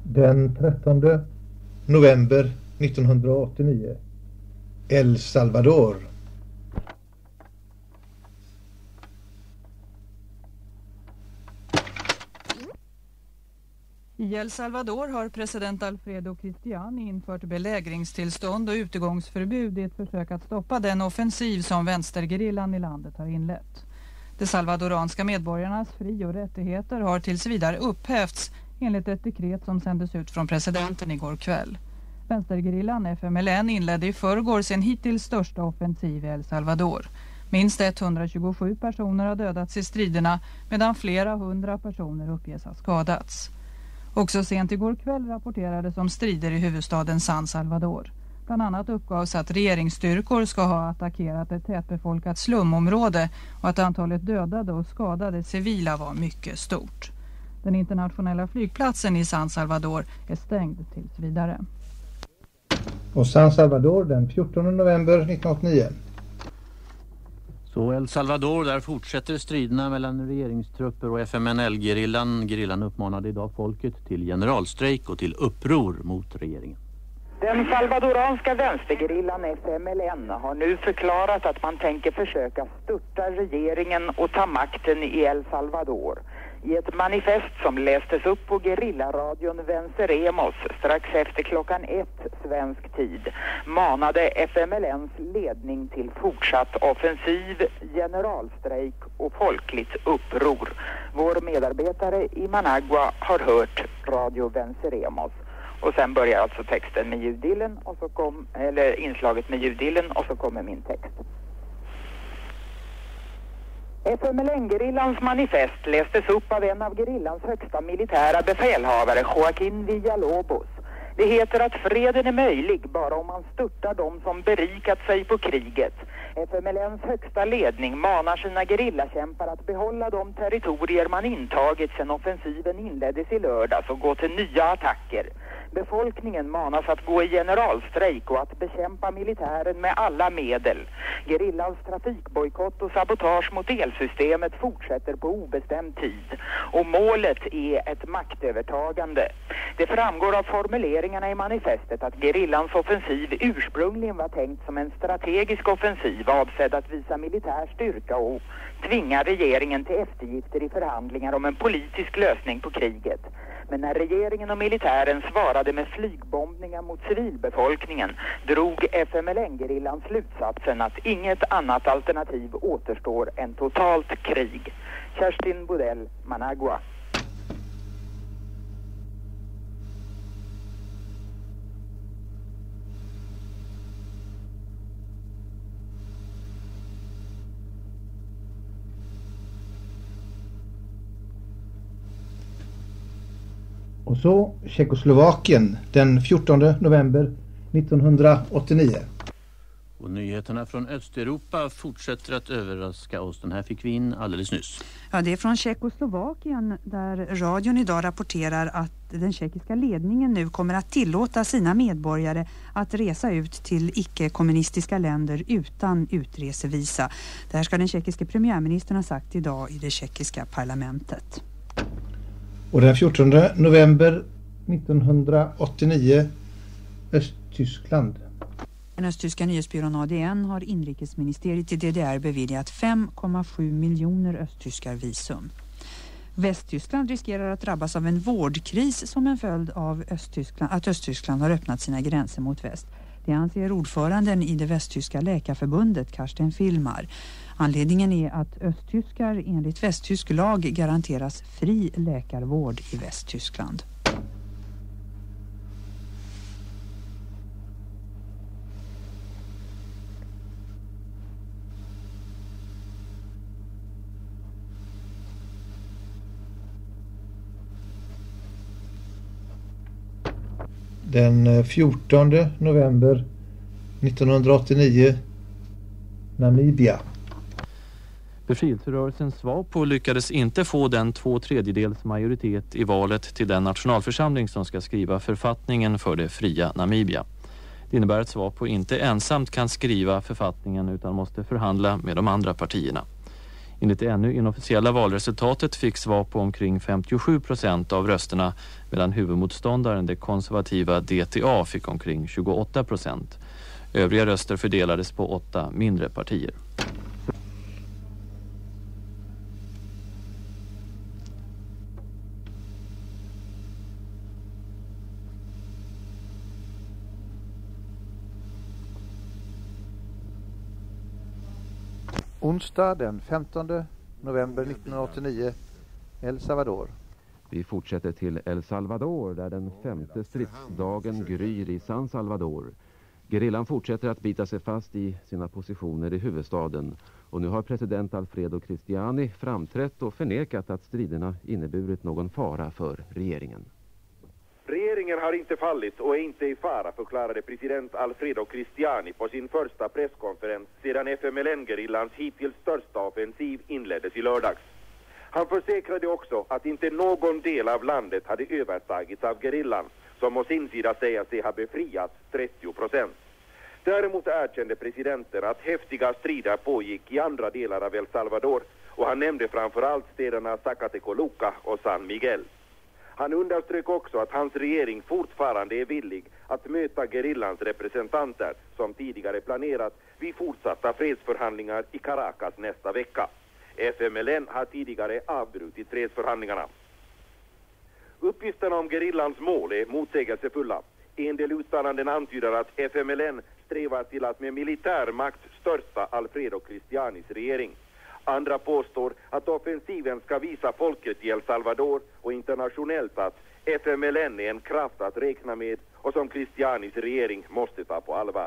Den 13 november 1989. El Salvador. I El Salvador har president Alfredo Cristiani infört belägringstillstånd och utegångsförbud i ett försök att stoppa den offensiv som vänstergerillan i landet har inlett. De salvadoranska medborgarnas fri- och rättigheter har tills vidare upphävts enligt ett dekret som sändes ut från presidenten igår kväll. Vänstergerillan FMLN inledde i förrgår sin hittills största offensiv i El Salvador. Minst 127 personer har dödats i striderna medan flera hundra personer uppges ha skadats. Också sent igår kväll rapporterades om strider i huvudstaden San Salvador. Bland annat uppgavs att regeringsstyrkor ska ha attackerat ett tätbefolkat slumområde och att antalet dödade och skadade civila var mycket stort. Den internationella flygplatsen i San Salvador är stängd tills vidare. Och San Salvador den 14 november 1989. Så El Salvador, där fortsätter striderna mellan regeringstrupper och FMNL-gerillan. Gerillan uppmanade idag folket till generalstrejk och till uppror mot regeringen. Den salvadoranska vänstergerillan FMLN har nu förklarat att man tänker försöka störta regeringen och ta makten i El Salvador. I ett manifest som lästes upp på gerillaradion Venceremos strax efter klockan 1 svensk tid manade FMLNs ledning till fortsatt offensiv, generalstrejk och folkligt uppror. Vår medarbetare i Managua har hört radio Venceremos. Och sen börjar alltså texten med ljudillen och så inslaget med ljudillen och så kommer min text. FMLN-gerillans manifest lästes upp av en av gerillans högsta militära befälhavare, Joaquín Villalobos. Det heter att freden är möjlig bara om man störtar dem som berikat sig på kriget. FMLNs högsta ledning manar sina gerillakämpar att behålla de territorier man intagit sedan offensiven inleddes i lördags och gå till nya attacker. Befolkningen manas att gå i generalstrejk och att bekämpa militären med alla medel. Gerillans trafikbojkott och sabotage mot elsystemet fortsätter på obestämd tid. Och målet är ett maktövertagande. Det framgår av formuleringarna i manifestet att gerillans offensiv ursprungligen var tänkt som en strategisk offensiv avsedd att visa militär styrka och tvinga regeringen till eftergifter i förhandlingar om en politisk lösning på kriget. Men när regeringen och militären svarade med flygbombningar mot civilbefolkningen drog FMLN-gerillan slutsatsen att inget annat alternativ återstår än totalt krig. Kerstin Bodell, Managua. Och så Tjeckoslovakien den 14 november 1989. Och nyheterna från Östeuropa fortsätter att överraska oss. Den här fick vi in alldeles nyss. Ja, det är från Tjeckoslovakien där radion idag rapporterar att den tjeckiska ledningen nu kommer att tillåta sina medborgare att resa ut till icke-kommunistiska länder utan utresevisa. Det här ska den tjeckiska premiärministern ha sagt idag i det tjeckiska parlamentet. Och den 14 november 1989 Östtyskland. Den östtyska nyhetsbyrån ADN har inrikesministeriet i DDR beviljat 5,7 miljoner östtyskar visum. Västtyskland riskerar att drabbas av en vårdkris som en följd av att Östtyskland har öppnat sina gränser mot väst. Det anser ordföranden i det västtyska läkarförbundet Karsten Filmar. Anledningen är att östtyskar enligt västtysk lag garanteras fri läkarvård i Västtyskland. Den 14 november 1989 Namibia. Befrielserörelsen SWAPO lyckades inte få den 2/3 majoritet i valet till den nationalförsamling som ska skriva författningen för det fria Namibia. Det innebär att SWAPO inte ensamt kan skriva författningen utan måste förhandla med de andra partierna. Enligt det ännu inofficiella valresultatet fick SWAPO omkring 57% av rösterna, medan huvudmotståndaren, det konservativa DTA, fick omkring 28%. Övriga röster fördelades på 8 mindre partier. Onsdag den 15 november 1989, El Salvador. Vi fortsätter till El Salvador där den 5:e stridsdagen gryr i San Salvador. Gerillan fortsätter att bita sig fast i sina positioner i huvudstaden. Och nu har president Alfredo Cristiani framträtt och förnekat att striderna inneburit någon fara för regeringen. Regeringen har inte fallit och är inte i fara, förklarade president Alfredo Cristiani på sin första presskonferens sedan FMLN-gerillans hittills största offensiv inleddes i lördags. Han försäkrade också att inte någon del av landet hade övertagits av gerillan, som å sin sida säger sig ha befriats 30%. Däremot erkände presidenten att häftiga strider pågick i andra delar av El Salvador, och han nämnde framförallt städerna Zacatecoluca och San Miguel. Han underströk också att hans regering fortfarande är villig att möta gerillans representanter som tidigare planerat vid fortsatta fredsförhandlingar i Caracas nästa vecka. FMLN har tidigare avbrutit fredsförhandlingarna. Uppgifterna om gerillans mål är motsägelsefulla. En del uttalanden antyder att FMLN strävar till att med militär makt störta Alfredo Cristianis regering. Andra påstår att offensiven ska visa folket i El Salvador och internationellt att FMLN är en kraft att räkna med och som Cristianis regering måste ta på allvar.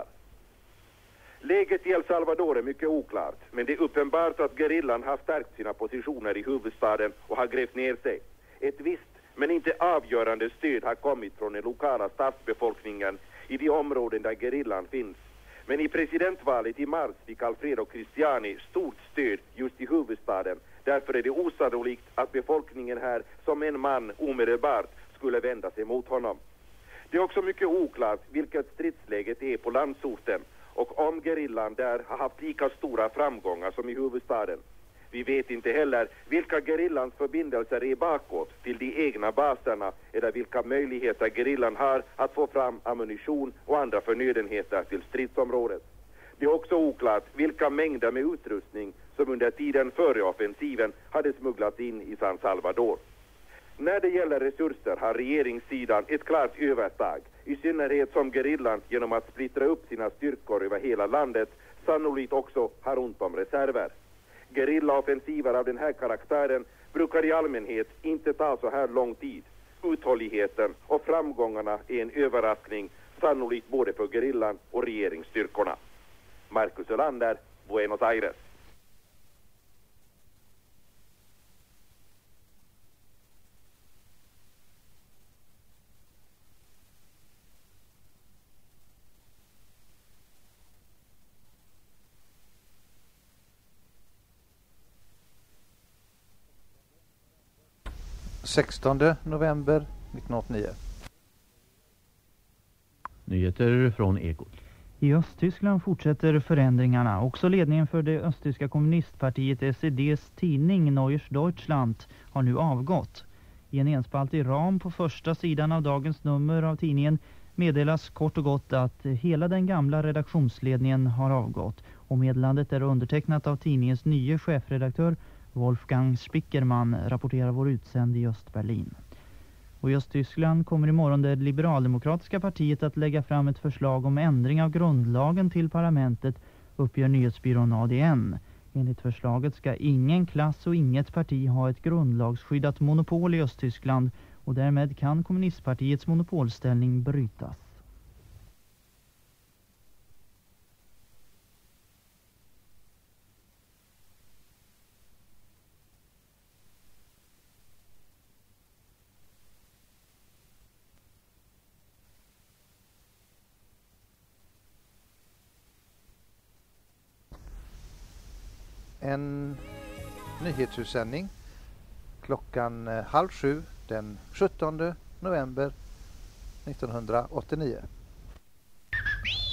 Läget i El Salvador är mycket oklart, men det är uppenbart att gerillan har stärkt sina positioner i huvudstaden och har grävt ner sig. Ett visst, men inte avgörande stöd har kommit från den lokala stadsbefolkningen i de områden där gerillan finns. Men i presidentvalet i mars fick Alfredo Cristiani stort stöd just i huvudstaden. Därför är det osannolikt att befolkningen här som en man omedelbart skulle vända sig mot honom. Det är också mycket oklart vilket stridsläget är på landsorten och om gerillan där har haft lika stora framgångar som i huvudstaden. Vi vet inte heller vilka gerillans förbindelser är bakåt till de egna baserna eller vilka möjligheter gerillan har att få fram ammunition och andra förnödenheter till stridsområdet. Det är också oklart vilka mängder med utrustning som under tiden före offensiven hade smugglats in i San Salvador. När det gäller resurser har regeringssidan ett klart övertag, i synnerhet som gerillan genom att splittra upp sina styrkor över hela landet sannolikt också har ont om reserver. Gerillaoffensiver av den här karaktären brukar i allmänhet inte ta så här lång tid. Uthålligheten och framgångarna är en överraskning, sannolikt både för gerillan och regeringsstyrkorna. Marcus Ölander, Buenos Aires. November 1989. Nyheter från Ekot. I Östtyskland fortsätter förändringarna. Också ledningen för det östtyska kommunistpartiet SEDs tidning Neues Deutschland har nu avgått. I en enspaltig ram på första sidan av dagens nummer av tidningen meddelas kort och gott att hela den gamla redaktionsledningen har avgått. Och meddelandet är undertecknat av tidningens nya chefredaktör Wolfgang Spickerman, rapporterar vår utsänd i Östberlin. Och i Östtyskland kommer imorgon det liberaldemokratiska partiet att lägga fram ett förslag om ändring av grundlagen till parlamentet, uppger nyhetsbyrån ADN. Enligt förslaget ska ingen klass och inget parti ha ett grundlagsskyddat monopol i Östtyskland och därmed kan kommunistpartiets monopolställning brytas. En nyhetsutsändning klockan 6:30 den 17 november 1989.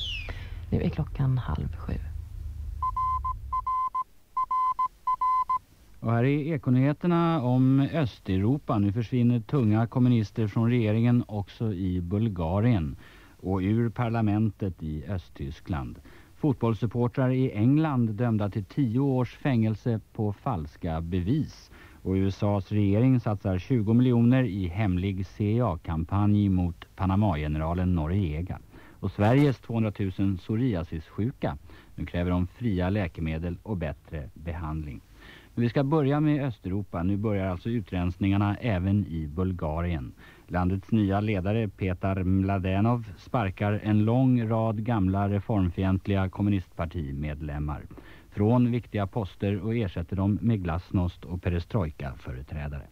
Nu är klockan 6:30. Och här är Ekonyheterna om Östeuropa. Nu försvinner tunga kommunister från regeringen också i Bulgarien och ur parlamentet i Östtyskland. Fotbollssupportrar i England dömda till 10 års fängelse på falska bevis. Och USAs regering satsar 20 miljoner i hemlig CIA-kampanj mot Panama-generalen Noriega. Och Sveriges 200 000 psoriasissjuka nu kräver de fria läkemedel och bättre behandling. Men vi ska börja med Östeuropa. Nu börjar alltså utrensningarna även i Bulgarien. Landets nya ledare Petar Mladenov sparkar en lång rad gamla reformfientliga kommunistpartimedlemmar från viktiga poster och ersätter dem med glasnost och perestrojka-företrädare.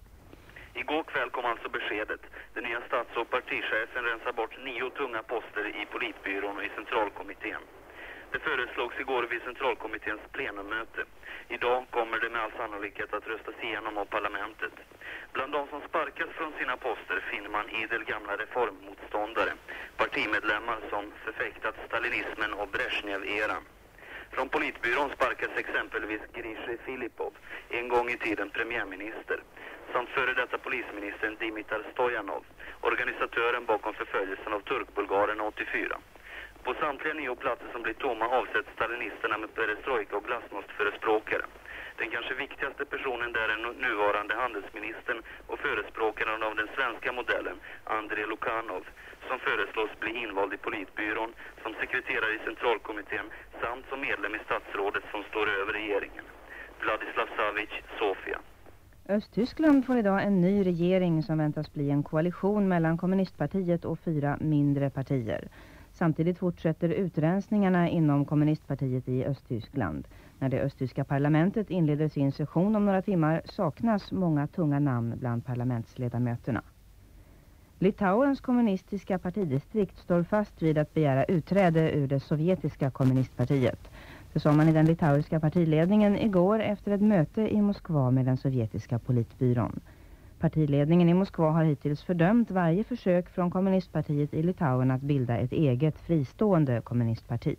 Igår kväll kom alltså beskedet. Den nya stats- och partichefen rensar bort 9 tunga poster i politbyrån och i centralkommittén. Det föreslogs igår vid centralkommitténs plenummöte. Idag kommer det med all sannolikhet att röstas igenom av parlamentet. Bland de som sparkas från sina poster finner man idel gamla reformmotståndare, partimedlemmar som förfäktat stalinismen och Brezhnev-eran. Från politbyrån sparkas exempelvis Grigorij Filipov, en gång i tiden premiärminister, samt före detta polisministern Dimitar Stojanov, organisatören bakom förföljelsen av turkbulgaren 84. På samtliga 9 platser som blir tomma avsätts stalinisterna med perestrojka och glasnostförespråkare. Den kanske viktigaste personen där är nuvarande handelsministern och förespråkaren av den svenska modellen, Andrei Lukanov, som föreslås bli invald i politbyrån, som sekreterare i centralkommittén samt som medlem i statsrådet som står över regeringen. Vladislav Savic, Sofia. Östtyskland får idag en ny regering som väntas bli en koalition mellan kommunistpartiet och 4 mindre partier. Samtidigt fortsätter utrensningarna inom kommunistpartiet i Östtyskland. När det östtyska parlamentet inleder sin session om några timmar saknas många tunga namn bland parlamentsledamöterna. Litauens kommunistiska partidistrikt står fast vid att begära utträde ur det sovjetiska kommunistpartiet. Det sa man i den litauiska partiledningen igår efter ett möte i Moskva med den sovjetiska politbyrån. Partiledningen i Moskva har hittills fördömt varje försök från kommunistpartiet i Litauen att bilda ett eget fristående kommunistparti.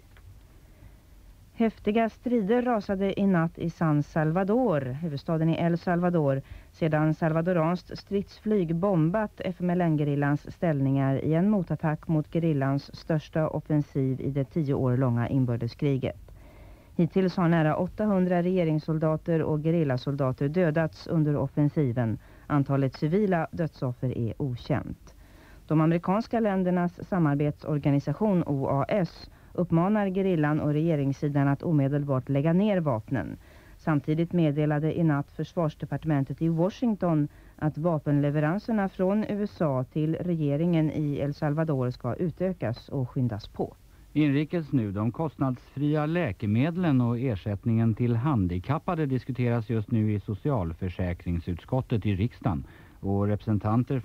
Häftiga strider rasade i natt i San Salvador, huvudstaden i El Salvador, sedan salvadoranskt stridsflyg bombat FMLN-gerillans ställningar i en motattack mot gerillans största offensiv i det 10 år långa inbördeskriget. Hittills har nära 800 regeringssoldater och gerillasoldater dödats under offensiven. Antalet civila dödsoffer är okänt. De amerikanska ländernas samarbetsorganisation OAS uppmanar gerillan och regeringssidan att omedelbart lägga ner vapnen. Samtidigt meddelade i natt försvarsdepartementet i Washington att vapenleveranserna från USA till regeringen i El Salvador ska utökas och skyndas på. Inrikes nu, de kostnadsfria läkemedlen och ersättningen till handikappade diskuteras just nu i socialförsäkringsutskottet i riksdagen. Och representanter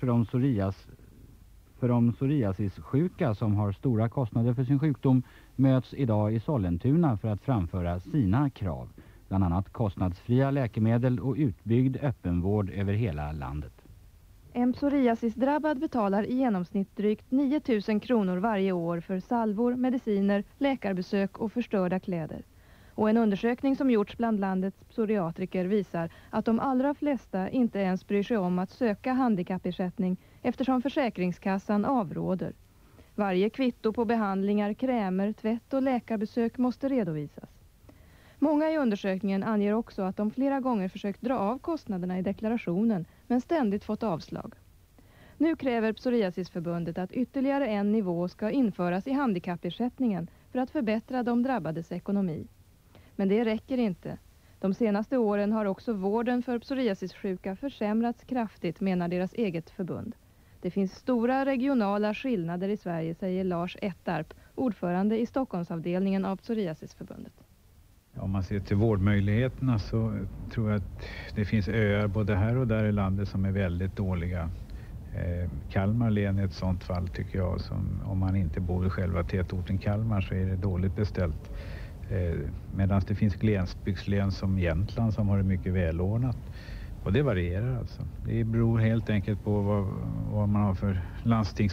för de psoriasissjuka som har stora kostnader för sin sjukdom möts idag i Sollentuna för att framföra sina krav. Bland annat kostnadsfria läkemedel och utbyggd öppenvård över hela landet. En psoriasisdrabbad betalar i genomsnitt drygt 9 000 kronor varje år för salvor, mediciner, läkarbesök och förstörda kläder. Och en undersökning som gjorts bland landets psoriatriker visar att de allra flesta inte ens bryr sig om att söka handikappersättning eftersom Försäkringskassan avråder. Varje kvitto på behandlingar, krämer, tvätt och läkarbesök måste redovisas. Många i undersökningen anger också att de flera gånger försökt dra av kostnaderna i deklarationen men ständigt fått avslag. Nu kräver Psoriasisförbundet att ytterligare en nivå ska införas i handikappersättningen för att förbättra de drabbades ekonomi. Men det räcker inte. De senaste åren har också vården för psoriasissjuka försämrats kraftigt, menar deras eget förbund. Det finns stora regionala skillnader i Sverige, säger Lars Ettarp, ordförande i Stockholmsavdelningen av Psoriasisförbundet. Om man ser till vårdmöjligheterna så tror jag att det finns öar både här och där i landet som är väldigt dåliga. Kalmar län är ett sånt fall tycker jag, som om man inte bor i själva tätorten Kalmar så är det dåligt beställt. Medan det finns glesbygdslän som Jämtland som har det mycket välordnat. Och det varierar alltså. Det beror helt enkelt på vad man har för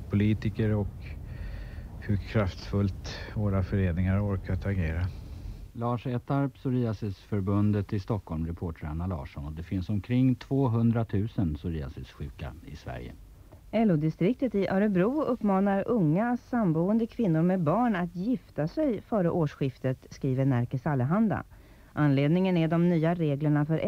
landstingspolitiker och hur kraftfullt våra föreningar orkat agera. Lars Ettarp, Psoriasisförbundet i Stockholm, reporter Anna Larsson. Och det finns omkring 200 000 psoriasissjuka i Sverige. LO-distriktet i Örebro uppmanar unga samboende kvinnor med barn att gifta sig före årsskiftet, skriver Närkes Allehanda. Anledningen är de nya reglerna för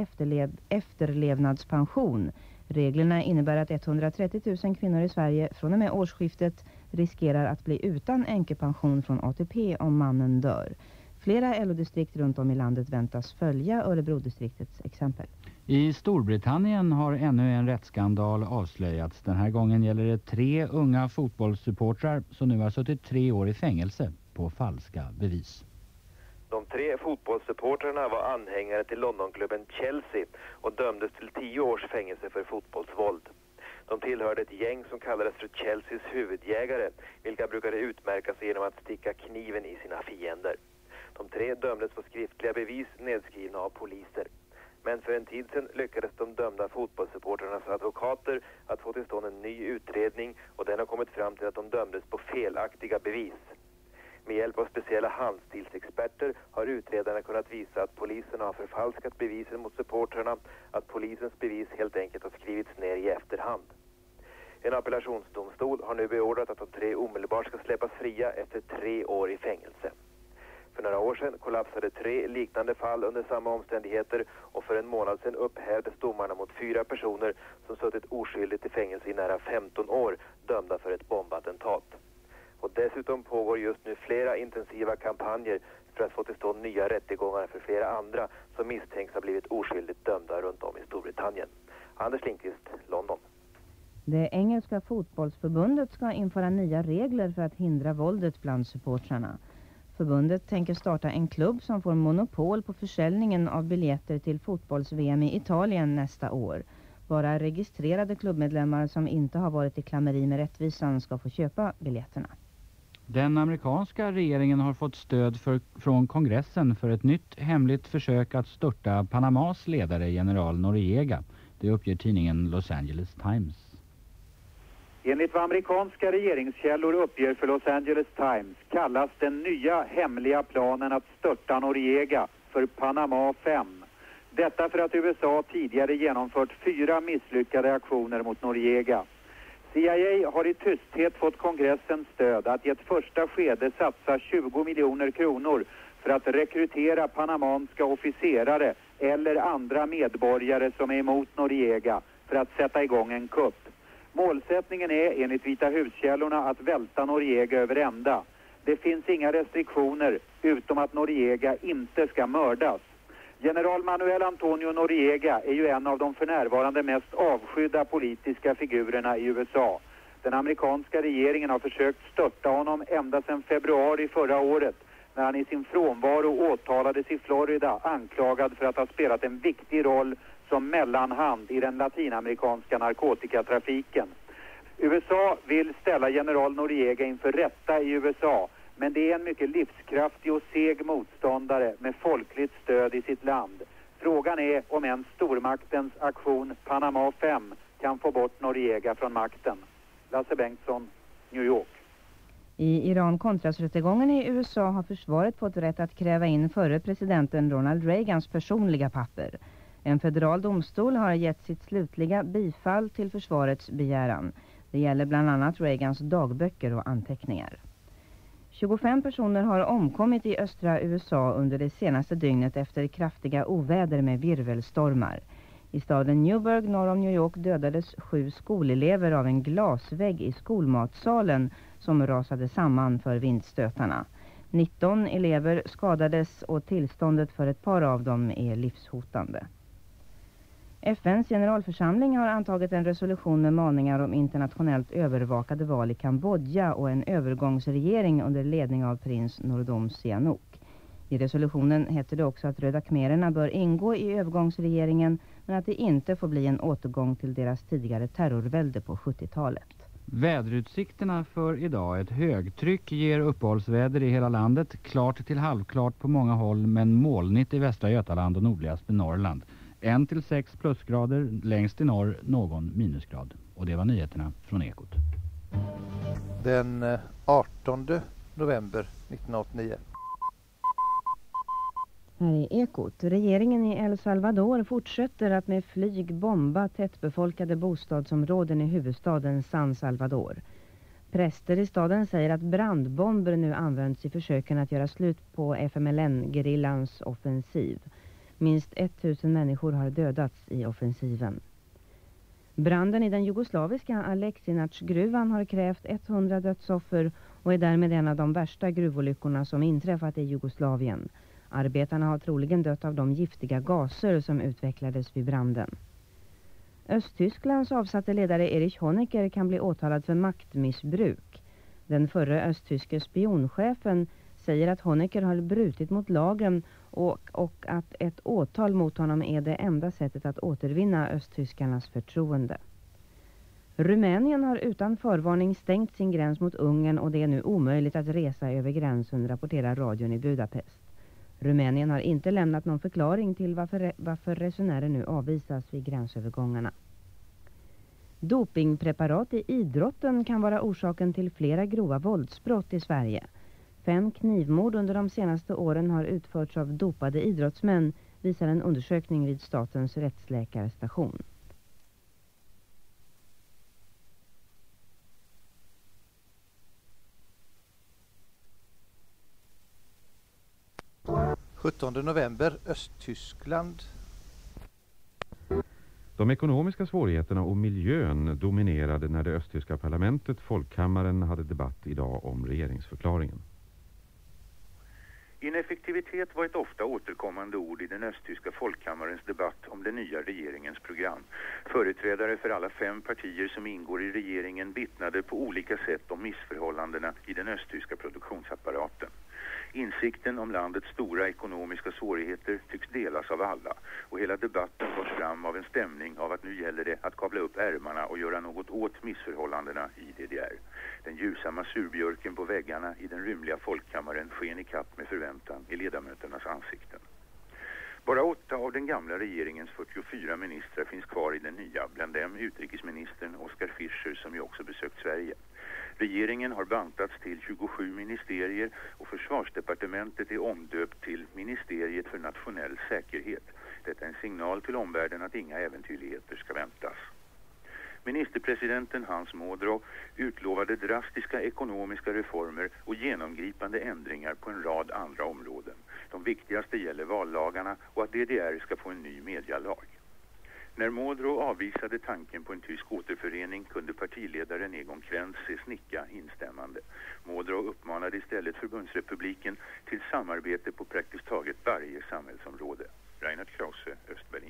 efterlevnadspension. Reglerna innebär att 130 000 kvinnor i Sverige från och med årsskiftet riskerar att bli utan änkepension från ATP om mannen dör. Flera LO-distrikt runt om i landet väntas följa Örebro-distriktets exempel. I Storbritannien har ännu en rättsskandal avslöjats. Den här gången gäller det 3 unga fotbollssupportrar som nu har suttit 3 år i fängelse på falska bevis. De 3 fotbollssupportrarna var anhängare till Londonklubben Chelsea och dömdes till 10 års fängelse för fotbollsvåld. De tillhörde ett gäng som kallades för Chelseas huvudjägare, vilka brukade utmärka sig genom att sticka kniven i sina fiender. De 3 dömdes på skriftliga bevis nedskrivna av poliser. Men för en tid sedan lyckades de dömda fotbollssupportrarnas advokater att få till stånd en ny utredning, och den har kommit fram till att de dömdes på felaktiga bevis. Med hjälp av speciella handstilsexperter har utredarna kunnat visa att polisen har förfalskat bevisen mot supportrarna, att polisens bevis helt enkelt har skrivits ner i efterhand. En appellationsdomstol har nu beordrat att de 3 omedelbart ska släppas fria efter 3 år i fängelse. För några år sedan kollapsade 3 liknande fall under samma omständigheter, och för en månad sedan upphävdes domarna mot 4 personer som suttit oskyldigt i fängelse i nära 15 år, dömda för ett bombattentat. Och dessutom pågår just nu flera intensiva kampanjer för att få till stånd nya rättegångar för flera andra som misstänks ha blivit oskyldigt dömda runt om i Storbritannien. Anders Lindqvist, London. Det engelska fotbollsförbundet ska införa nya regler för att hindra våldet bland supportrarna. Förbundet tänker starta en klubb som får monopol på försäljningen av biljetter till fotbolls-VM i Italien nästa år. Bara registrerade klubbmedlemmar som inte har varit i klammeri med rättvisan ska få köpa biljetterna. Den amerikanska regeringen har fått stöd från kongressen för ett nytt hemligt försök att störta Panamas ledare general Noriega. Det uppger tidningen Los Angeles Times. Enligt vad amerikanska regeringskällor uppger för Los Angeles Times kallas den nya hemliga planen att störta Noriega för Panama 5. Detta för att USA tidigare genomfört 4 misslyckade aktioner mot Noriega. CIA har i tysthet fått kongressens stöd att i ett första skede satsa 20 miljoner kronor för att rekrytera panamanska officerare eller andra medborgare som är emot Noriega för att sätta igång en kupp. Målsättningen är enligt Vita huskällorna att välta Noriega över ända. Det finns inga restriktioner utom att Noriega inte ska mördas. General Manuel Antonio Noriega är ju en av de för närvarande mest avskydda politiska figurerna i USA. Den amerikanska regeringen har försökt störta honom ända sedan februari förra året, när han i sin frånvaro åtalades i Florida anklagad för att ha spelat en viktig roll som mellanhand i den latinamerikanska narkotikatrafiken. USA vill ställa general Noriega inför rätta i USA, men det är en mycket livskraftig och seg motståndare med folkligt stöd i sitt land. Frågan är om en stormaktens aktion Panama 5 kan få bort Noriega från makten. Lasse Bengtsson, New York. I Iran-Contras-rättegången i USA har försvaret fått rätt att kräva in förre presidenten Ronald Reagans personliga papper. En federal domstol har gett sitt slutliga bifall till försvarets begäran. Det gäller bland annat Reagans dagböcker och anteckningar. 25 personer har omkommit i östra USA under det senaste dygnet efter kraftiga oväder med virvelstormar. I staden Newburgh norr om New York dödades 7 skolelever av en glasvägg i skolmatsalen som rasade samman för vindstötarna. 19 elever skadades och tillståndet för ett par av dem är livshotande. FNs generalförsamling har antagit en resolution med maningar om internationellt övervakade val i Kambodja och en övergångsregering under ledning av prins Norodom Sihanouk. I resolutionen heter det också att Röda khmererna bör ingå i övergångsregeringen, men att det inte får bli en återgång till deras tidigare terrorvälde på 70-talet. Väderutsikterna för idag: ett högtryck ger uppehållsväder i hela landet, klart till halvklart på många håll men molnigt i västra Götaland och nordligaste Norrland. 1-6 plusgrader, längst i norr någon minusgrad. Och det var nyheterna från Ekot. Den 18 november 1989. Här är Ekot. Regeringen i El Salvador fortsätter att med flyg bomba tättbefolkade bostadsområden i huvudstaden San Salvador. Präster i staden säger att brandbomber nu används i försöken att göra slut på FMLN-gerillans offensiv. Minst 1000 människor har dödats i offensiven. Branden i den jugoslaviska Aleksinac-gruvan har krävt 100 dödsoffer och är därmed en av de värsta gruvolyckorna som inträffat i Jugoslavien. Arbetarna har troligen dött av de giftiga gaser som utvecklades vid branden. Östtysklands avsatte ledare Erich Honecker kan bli åtalad för maktmissbruk. Den förre östtyske spionchefen säger att Honecker har brutit mot lagen och att ett åtal mot honom är det enda sättet att återvinna östtyskarnas förtroende. Rumänien har utan förvarning stängt sin gräns mot Ungern och det är nu omöjligt att resa över gränsen, rapporterar radion i Budapest. Rumänien har inte lämnat någon förklaring till varför resenärer nu avvisas vid gränsövergångarna. Dopingpreparat i idrotten kan vara orsaken till flera grova våldsbrott i Sverige. 5 knivmord under de senaste åren har utförts av dopade idrottsmän, visar en undersökning vid Statens rättsläkarstation. November, Östtyskland. De ekonomiska svårigheterna och miljön dominerade när det östtyska parlamentet, folkkammaren, hade debatt idag om regeringsförklaringen. Ineffektivitet var ett ofta återkommande ord i den östtyska folkkammarens debatt om den nya regeringens program. Företrädare för alla 5 partier som ingår i regeringen vittnade på olika sätt om missförhållandena i den östtyska produktionsapparaten. Insikten om landets stora ekonomiska svårigheter tycks delas av alla och hela debatten förs fram av en stämning av att nu gäller det att kavla upp ärmarna och göra något åt missförhållandena i DDR. Den ljusamma surbjörken på väggarna i den rymliga folkkammaren sken i kapp med förväntan i ledamöternas ansikten. Bara 8 av den gamla regeringens 44 ministrar finns kvar i den nya, bland dem utrikesministern Oskar Fischer som ju också besökt Sverige. Regeringen har bantats till 27 ministerier och försvarsdepartementet är omdöpt till Ministeriet för nationell säkerhet. Detta är en signal till omvärlden att inga äventyrligheter ska väntas. Ministerpresidenten Hans Modrow utlovade drastiska ekonomiska reformer och genomgripande ändringar på en rad andra områden. De viktigaste gäller vallagarna och att DDR ska få en ny medialag. När Modrow avvisade tanken på en tysk återförening kunde partiledaren Egon Krenz se snicka instämmande. Modrow uppmanade istället förbundsrepubliken till samarbete på praktiskt taget varje samhällsområde. Reinhard Krause, Östberlin.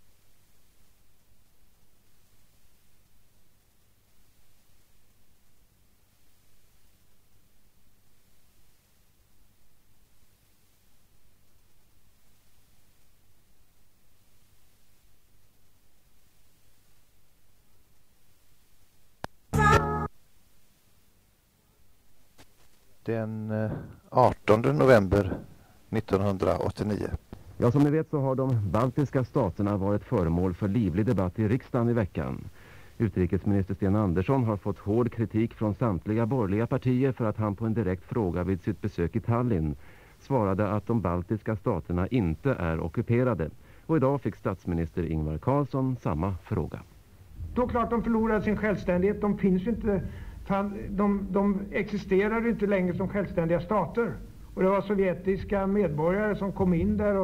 Den 18 november 1989. Ja, som ni vet så har de baltiska staterna varit föremål för livlig debatt i riksdagen i veckan. Utrikesminister Sten Andersson har fått hård kritik från samtliga borgerliga partier för att han på en direkt fråga vid sitt besök i Tallinn svarade att de baltiska staterna inte är ockuperade. Och idag fick statsminister Ingvar Carlsson samma fråga. Då klart de förlorade sin självständighet, de finns ju inte... De existerar inte längre som självständiga stater. Och det var sovjetiska medborgare som kom in där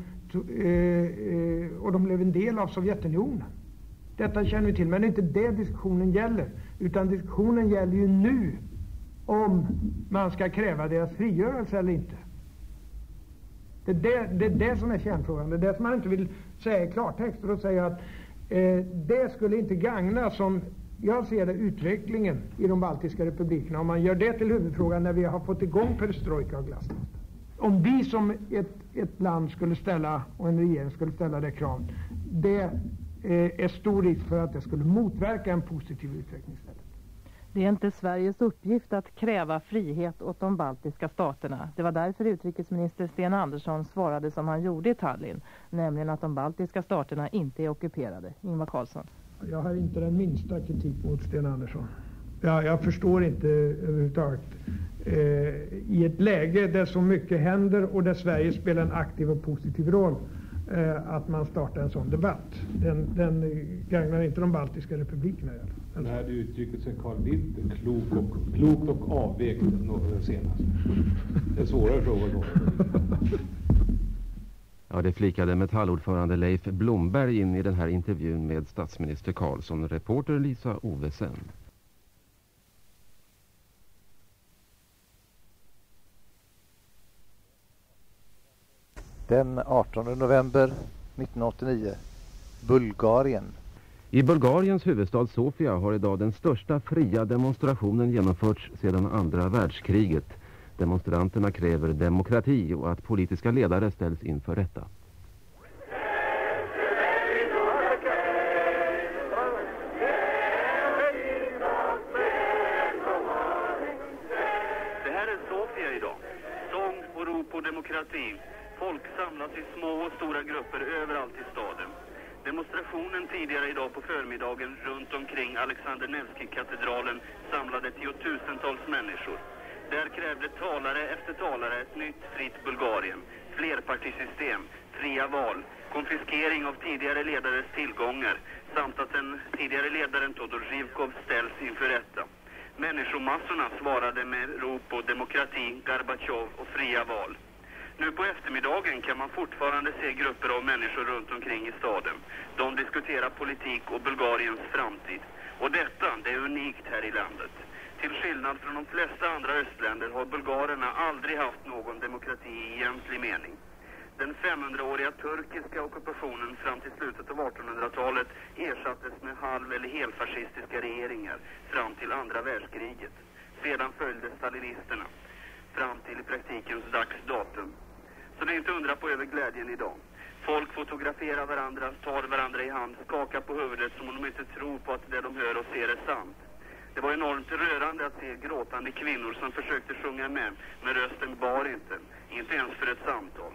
och de blev en del av Sovjetunionen. Detta känner vi till, men det är inte det diskussionen gäller. Utan diskussionen gäller ju nu om man ska kräva deras frigörelse eller inte. Det är det som är kärnfrågan. Det är det som man inte vill säga i klartext. Och då säger jag att det skulle inte gagna som... Jag ser det utvecklingen i de baltiska republikerna. Om man gör det till huvudfrågan när vi har fått igång perestrojka och glasnost. Om vi som ett land skulle ställa och en regering skulle ställa det kravet. Det är stor risk för att det skulle motverka en positiv utveckling istället. Det är inte Sveriges uppgift att kräva frihet åt de baltiska staterna. Det var därför utrikesminister Sten Andersson svarade som han gjorde i Tallinn. Nämligen att de baltiska staterna inte är ockuperade. Ingvar Carlsson. Jag har inte den minsta kritik mot Sten Andersson. Jag förstår inte överhuvudtaget i ett läge där så mycket händer och där Sverige spelar en aktiv och positiv roll, att man startar en sån debatt. Den gagnar inte de baltiska republikerna. Det här uttrycket sig Carl Bildt, klokt och avvägt senast. Det är svårare frågor då. Ja, det flikade Metallordförande Leif Blomberg in i den här intervjun med statsminister Carlsson. Reporter Lisa Ovesen. Den 18 november 1989, Bulgarien. I Bulgariens huvudstad Sofia har idag den största fria demonstrationen genomförts sedan andra världskriget. Demonstranterna kräver demokrati och att politiska ledare ställs inför rätta. Det här är Sofia idag. Sång och rop på demokrati. Folk samlas i små och stora grupper överallt i staden. Demonstrationen tidigare idag på förmiddagen runt omkring Alexander Nevsky-katedralen samlade tiotusentals människor. Där krävde talare efter talare ett nytt fritt Bulgarien, flerpartisystem, fria val, konfiskering av tidigare ledares tillgångar samt att den tidigare ledaren Todor Zhivkov ställs inför rätta. Människomassorna svarade med rop på demokrati, Gorbatjov och fria val. Nu på eftermiddagen kan man fortfarande se grupper av människor runt omkring i staden. De diskuterar politik och Bulgariens framtid. Och detta, det är unikt här i landet. Till skillnad från de flesta andra östländer har bulgarerna aldrig haft någon demokrati i egentlig mening. Den 500-åriga turkiska ockupationen fram till slutet av 1800-talet ersattes med halv- eller helfascistiska regeringar fram till andra världskriget. Sedan följde stalinisterna fram till i praktikens dagsdatum. Så det är inte undra på över glädjen idag. Folk fotograferar varandra, tar varandra i hand, skakar på huvudet som om de inte tror på att det de hör och ser är sant. Det var enormt rörande att se gråtande kvinnor som försökte sjunga med, men rösten bar inte ens för ett samtal.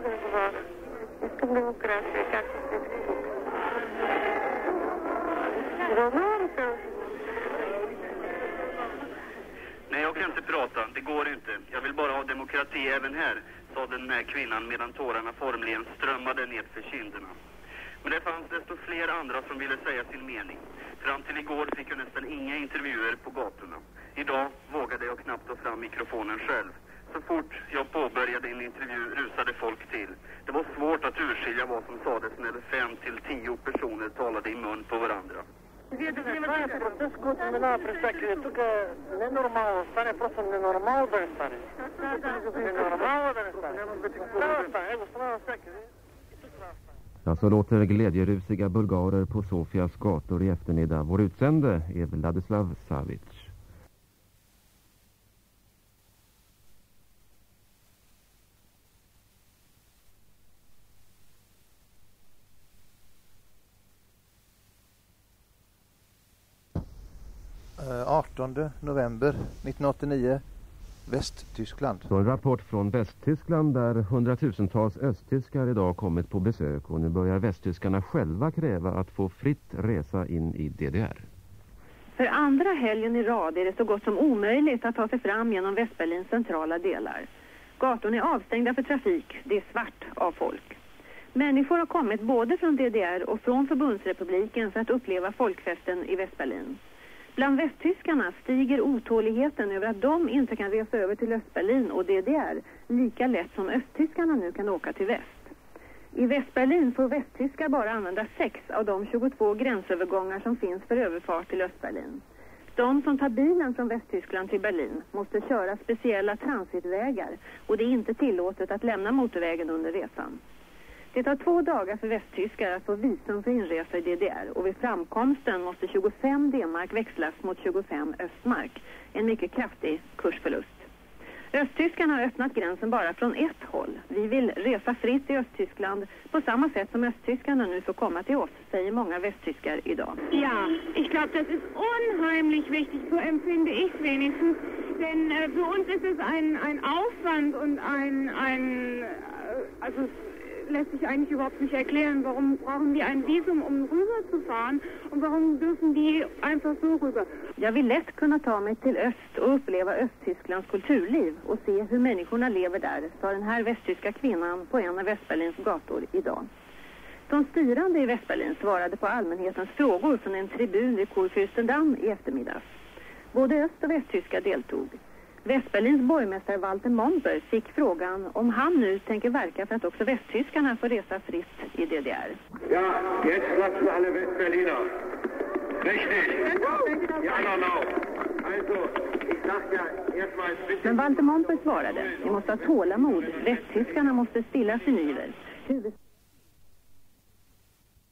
Nej, jag kan inte prata, det går inte. Jag vill bara ha demokrati även här, sa den här kvinnan medan tårarna formligen strömmade ned för kinderna. Men det fanns desto fler andra som ville säga sin mening. Fram till igår fick jag nästan inga intervjuer på gatorna. Idag vågade jag knappt ta fram mikrofonen själv. Så fort jag påbörjade en intervju rusade folk till. Det var svårt att urskilja vad som sades när 5 till 10 personer talade i mun på varandra. Това е процес, който минава през всякъде. Тук не е нормално да стане, просто ненормално да не стане. Ненормално да не стане. Трябва да стане, го става всякъде. Ja, så låter glädjerusiga bulgarer på Sofias gator i eftermiddag. Vår utsände är Vladislav Savic. Den 18 november 1989, Västtyskland. Så en rapport från Västtyskland där hundratusentals östtyskar idag kommit på besök, och nu börjar västtyskarna själva kräva att få fritt resa in i DDR. För andra helgen i rad är det så gott som omöjligt att ta sig fram genom Västberlins centrala delar. Gatorna är avstängda för trafik, det är svart av folk. Människor har kommit både från DDR och från Förbundsrepubliken för att uppleva folkfesten i Västberlin. Bland västtyskarna stiger otåligheten över att de inte kan resa över till Östberlin och DDR lika lätt som östtyskarna nu kan åka till väst. I Västberlin får västtyskar bara använda 6 av de 22 gränsövergångar som finns för överfart till Östberlin. De som tar bilen från Västtyskland till Berlin måste köra speciella transitvägar och det är inte tillåtet att lämna motorvägen under resan. Det tar 2 dagar för västtyskar att få visum för inresa i DDR och vid framkomsten måste 25 D-mark växlas mot 25 östmark. En mycket kraftig kursförlust. Östtyskarna har öppnat gränsen bara från ett håll. Vi vill resa fritt i Östtyskland på samma sätt som östtyskarna nu får komma till oss, säger många västtyskar idag. Ja, ich glaube, das ist unheimlich wichtig, so empfinde ich wenigstens. Denn für uns ist es ein Aufwand und also lässt sich eigentlich überhaupt nicht erklären. Warum brauchen die ein Visum, um rüber zu fahren? Och warum dürfen die einfach så rüber? Jag vill lätt kunna ta mig till öst och uppleva Östtysklands kulturliv och se hur människorna lever där, sa den här västtyska kvinnan på en av Västberlins gator idag. De styrande i Västberlin svarade på allmänhetens frågor från en tribun vid Kurfürstendamm i eftermiddags. Både öst- och västtyska deltog. Västberlins borgmästare Walter Momper fick frågan om han nu tänker verka för att också västtyskarna får resa fritt i DDR. Ja, jetzt platzen alle Westberliner. Richtig. Ja, no. Also, ich sag ja erstmal... Men Walter Momper svarade, vi måste ha tålamod, västtyskarna måste stilla sin iver.